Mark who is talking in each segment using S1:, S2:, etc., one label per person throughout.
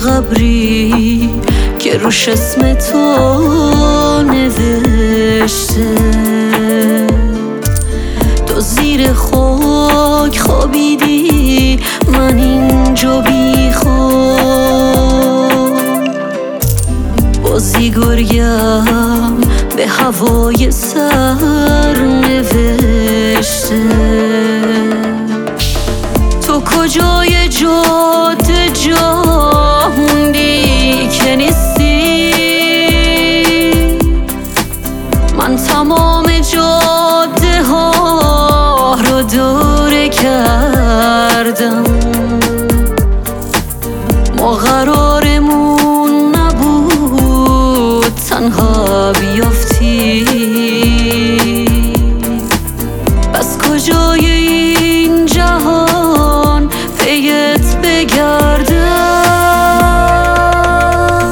S1: قبری که روش اسم تو نوشته. تو زیر خاک خوابیدی، من اینجا بی خود بازیگریم به هوای سر نوشته. تو کجای جاده جاندی که نیستی؟ من تمام جاده ها رو دوره کردم. ما قرارمون نبود تنها بیافتی، بس کجای این جهان پیت بگردم.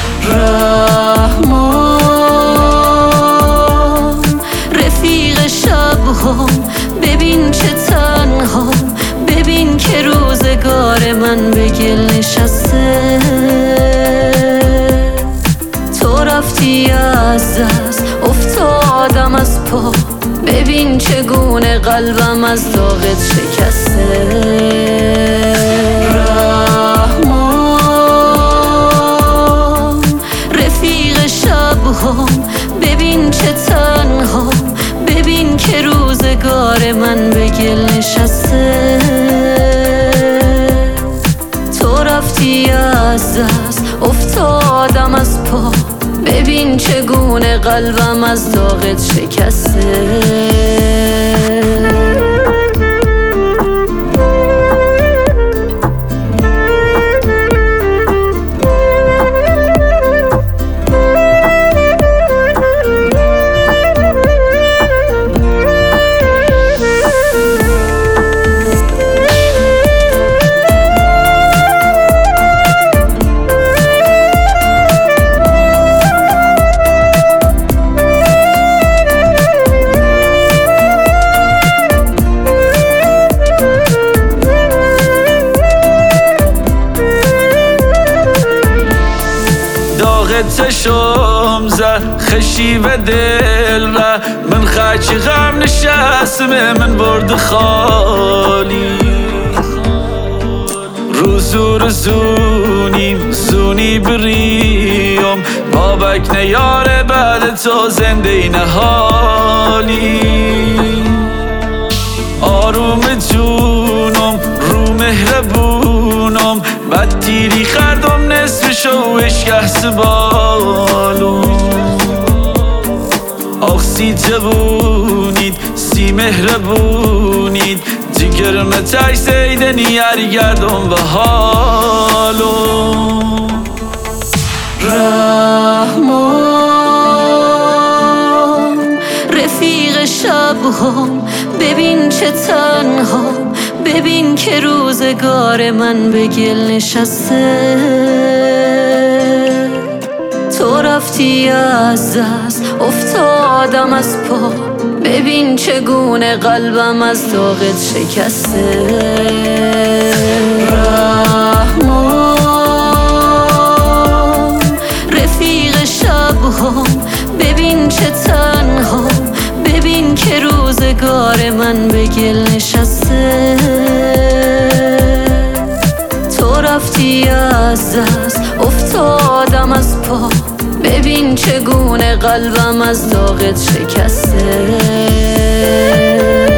S1: رحمان رفیق شبهام، ببین چه تنهام، ببین که روزگار من به گل نشسته. تو رفتی از دست افتادم از پا، ببین چگونه قلبم از داغت شکسته. رحمان رفیق شبهام، ببین چه تنهام، ببین که روزگار من به گل نشسته. تو رفتی از دست افتادم از پا، ببین چگونه قلبم از داغت شکسته.
S2: چشم زد خشی و دل را، من خاچی غم نشستم من برد خالی. روزو رزونیم زونی بریم، بابک نیاره بعد تو زنده نهالی. آروم جونم رو مهربونم، بد دیری خردم نصفشو اشکه سبالو. آخسی جبونید سی مهربونید، جگرم تای سیدنی یاری گردم و حالو.
S1: رحمان رفیق شبهام، ببین چه تنهام، ببین که روزگار من به گل نشسته. تو رفتی از دست افتادم از پا، ببین چگونه قلبم از داغت شکسته. رحمان رفیق شبهام، ببین چه تنهام، ببین که روزگار من به گل نشسته. تو رفتی از دست افتادم از پا، ببین چگونه قلبم از داغت شکسته.